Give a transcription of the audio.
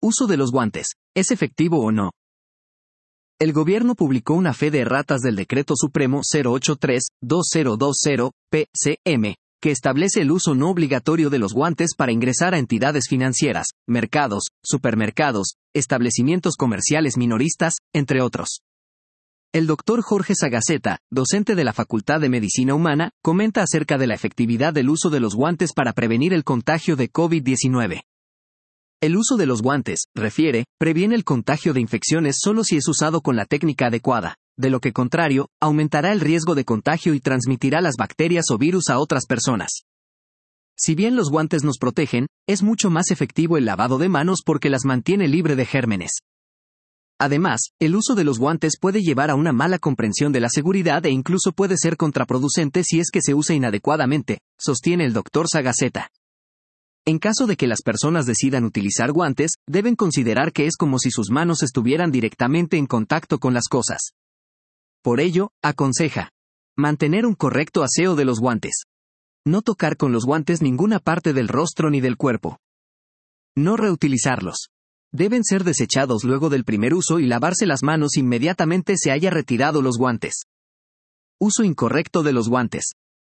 Uso de los guantes. ¿Es efectivo o no? El gobierno publicó una fe de erratas del Decreto Supremo 083-2020, que establece el uso no obligatorio de los guantes para ingresar a entidades financieras, mercados, supermercados, establecimientos comerciales minoristas, entre otros. El doctor Jorge Sagaceta, docente de la Facultad de Medicina Humana, comenta acerca de la efectividad del uso de los guantes para prevenir el contagio de COVID-19. El uso de los guantes, refiere, previene el contagio de infecciones solo si es usado con la técnica adecuada, de lo que contrario, aumentará el riesgo de contagio y transmitirá las bacterias o virus a otras personas. Si bien los guantes nos protegen, es mucho más efectivo el lavado de manos porque las mantiene libre de gérmenes. Además, el uso de los guantes puede llevar a una mala comprensión de la seguridad e incluso puede ser contraproducente si es que se usa inadecuadamente, sostiene el doctor Sagaceta. En caso de que las personas decidan utilizar guantes, deben considerar que es como si sus manos estuvieran directamente en contacto con las cosas. Por ello, aconseja mantener un correcto aseo de los guantes. No tocar con los guantes ninguna parte del rostro ni del cuerpo. No reutilizarlos. Deben ser desechados luego del primer uso y lavarse las manos inmediatamente se haya retirado los guantes. Uso incorrecto de los guantes.